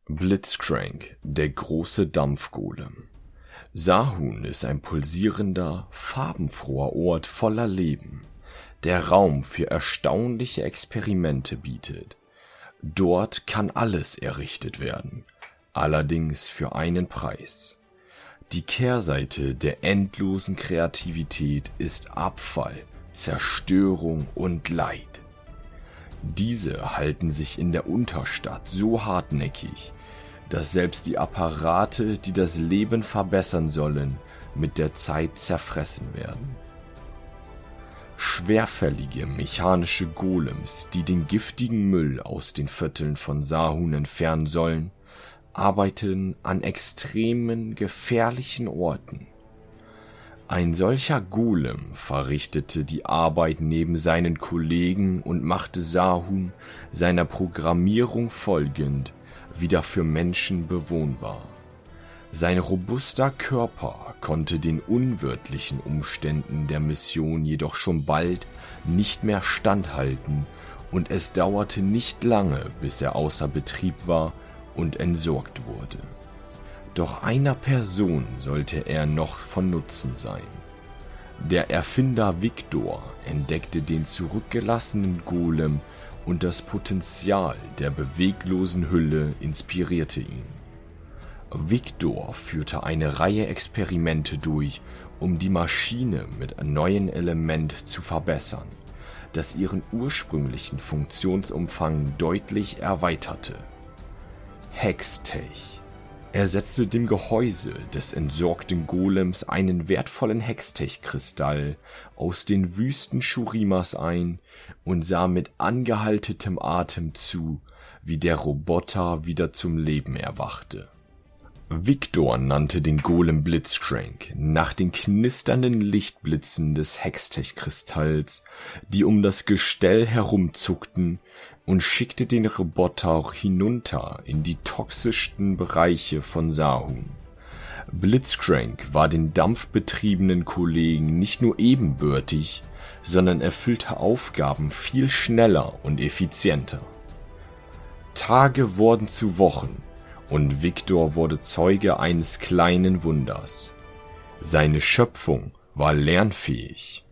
Blitzcrank, der große Dampfgolem. Sahun ist ein pulsierender, farbenfroher Ort voller Leben, der Raum für erstaunliche Experimente bietet. Dort kann alles errichtet werden, allerdings für einen Preis. Die Kehrseite der endlosen Kreativität ist Abfall, Zerstörung und Leid. Diese halten sich in der Unterstadt so hartnäckig, dass selbst die Apparate, die das Leben verbessern sollen, mit der Zeit zerfressen werden. Schwerfällige mechanische Golems, die den giftigen Müll aus den Vierteln von Sahun entfernen sollen, arbeiten an extremen, gefährlichen Orten. Ein solcher Golem verrichtete die Arbeit neben seinen Kollegen und machte Sahun, seiner Programmierung folgend, wieder für Menschen bewohnbar. Sein robuster Körper konnte den unwirtlichen Umständen der Mission jedoch schon bald nicht mehr standhalten und es dauerte nicht lange, bis er außer Betrieb war und entsorgt wurde. Doch einer Person sollte er noch von Nutzen sein. Der Erfinder Victor entdeckte den zurückgelassenen Golem und das Potenzial der beweglosen Hülle inspirierte ihn. Victor führte eine Reihe Experimente durch, um die Maschine mit einem neuen Element zu verbessern, das ihren ursprünglichen Funktionsumfang deutlich erweiterte. Hextech. Er setzte dem Gehäuse des entsorgten Golems einen wertvollen Hextech-Kristall aus den Wüsten Shurimas ein und sah mit angehaltenem Atem zu, wie der Roboter wieder zum Leben erwachte. Victor nannte den Golem Blitzcrank nach den knisternden Lichtblitzen des Hextech-Kristalls, die um das Gestell herumzuckten, und schickte den Roboter hinunter in die toxischsten Bereiche von Sahun. Blitzcrank war den dampfbetriebenen Kollegen nicht nur ebenbürtig, sondern erfüllte Aufgaben viel schneller und effizienter. Tage wurden zu Wochen und Victor wurde Zeuge eines kleinen Wunders. Seine Schöpfung war lernfähig.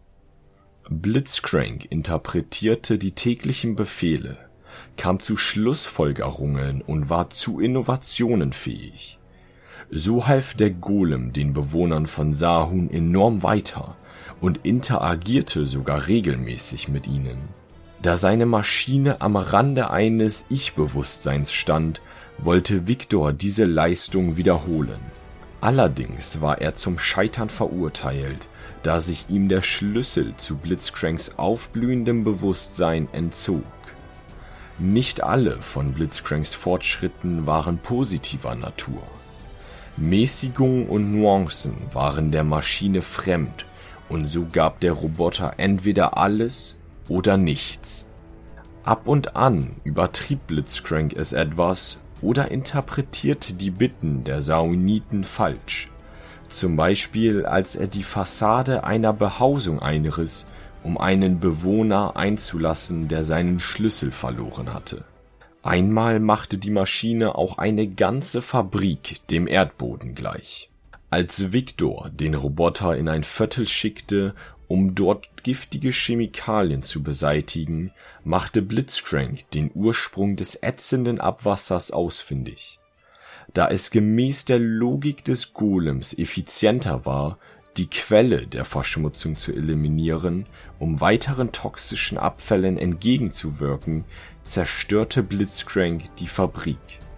Blitzcrank interpretierte die täglichen Befehle, kam zu Schlussfolgerungen und war zu Innovationen fähig. So half der Golem den Bewohnern von Sahun enorm weiter und interagierte sogar regelmäßig mit ihnen. Da seine Maschine am Rande eines Ich-Bewusstseins stand, wollte Victor diese Leistung wiederholen. Allerdings war er zum Scheitern verurteilt, da sich ihm der Schlüssel zu Blitzcranks aufblühendem Bewusstsein entzog. Nicht alle von Blitzcranks Fortschritten waren positiver Natur. Mäßigung und Nuancen waren der Maschine fremd und so gab der Roboter entweder alles oder nichts. Ab und an übertrieb Blitzcrank es etwas oder interpretierte die Bitten der Sahuniten falsch. Zum Beispiel, als er die Fassade einer Behausung einriss, um einen Bewohner einzulassen, der seinen Schlüssel verloren hatte. Einmal machte die Maschine auch eine ganze Fabrik dem Erdboden gleich. Als Victor den Roboter in ein Viertel schickte, um dort giftige Chemikalien zu beseitigen, machte Blitzcrank den Ursprung des ätzenden Abwassers ausfindig. Da es gemäß der Logik des Golems effizienter war, die Quelle der Verschmutzung zu eliminieren, um weiteren toxischen Abfällen entgegenzuwirken, zerstörte Blitzcrank die Fabrik.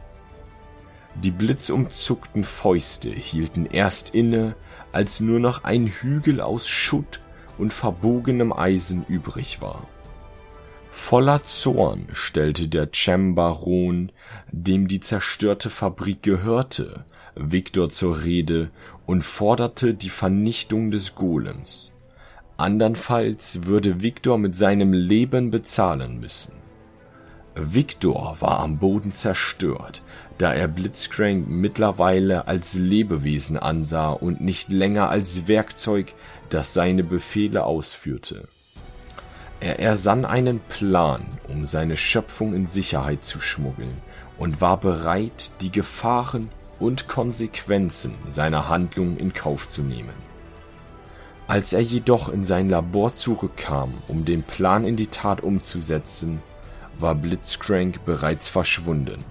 Die blitzumzuckten Fäuste hielten erst inne, als nur noch ein Hügel aus Schutt und verbogenem Eisen übrig war. Voller Zorn stellte der Cem-Baron, dem die zerstörte Fabrik gehörte, Victor zur Rede und forderte die Vernichtung des Golems. Andernfalls würde Victor mit seinem Leben bezahlen müssen. Victor war am Boden zerstört, da er Blitzcrank mittlerweile als Lebewesen ansah und nicht länger als Werkzeug, das seine Befehle ausführte. Er ersann einen Plan, um seine Schöpfung in Sicherheit zu schmuggeln und war bereit, die Gefahren und Konsequenzen seiner Handlung in Kauf zu nehmen. Als er jedoch in sein Labor zurückkam, um den Plan in die Tat umzusetzen, war Blitzcrank bereits verschwunden.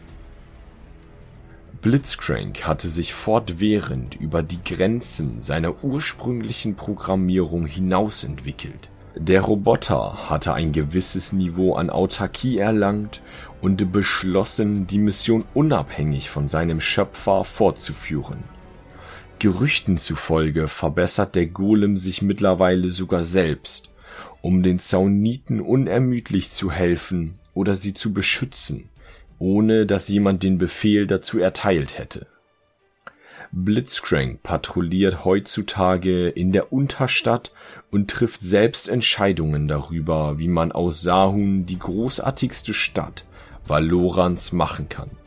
Blitzcrank hatte sich fortwährend über die Grenzen seiner ursprünglichen Programmierung hinaus entwickelt. Der Roboter hatte ein gewisses Niveau an Autarkie erlangt und beschlossen, die Mission unabhängig von seinem Schöpfer fortzuführen. Gerüchten zufolge verbessert der Golem sich mittlerweile sogar selbst, um den Zauniten unermüdlich zu helfen oder sie zu beschützen, ohne dass jemand den Befehl dazu erteilt hätte. Blitzcrank patrouilliert heutzutage in der Unterstadt und trifft selbst Entscheidungen darüber, wie man aus Sahun die großartigste Stadt Valorans machen kann.